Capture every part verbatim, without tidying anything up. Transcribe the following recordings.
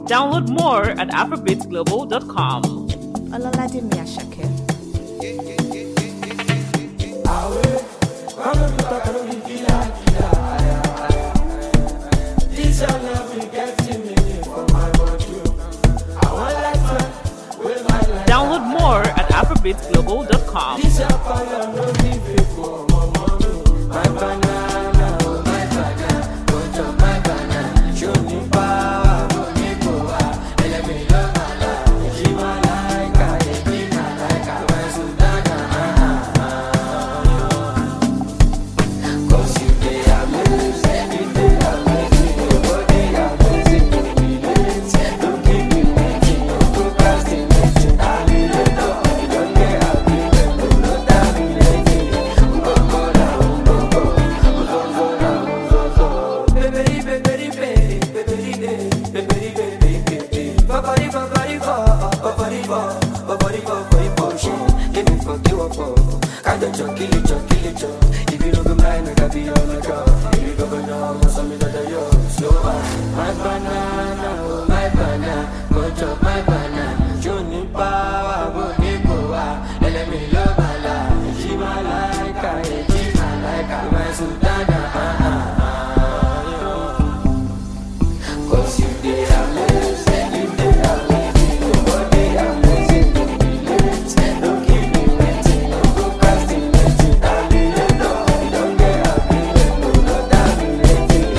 Download more at afrobeats global dot com. Ololade Miyashake. Download more at afrobeats global dot com. My banana, oh my banana, go chop my banana. Johnny power, go Nicoa, and let me love my life. She my like, I she my like, I my Sultana. Cause you did amazing, you did amazing, nobody amazing, don't be late, don't keep me waiting, don't procrastinating, I need it, no, don't get happy, no, not that me waiting,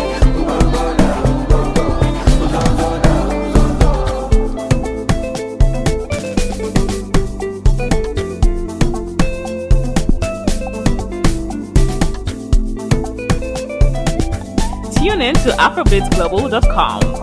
Tune in to afrobeats global dot com.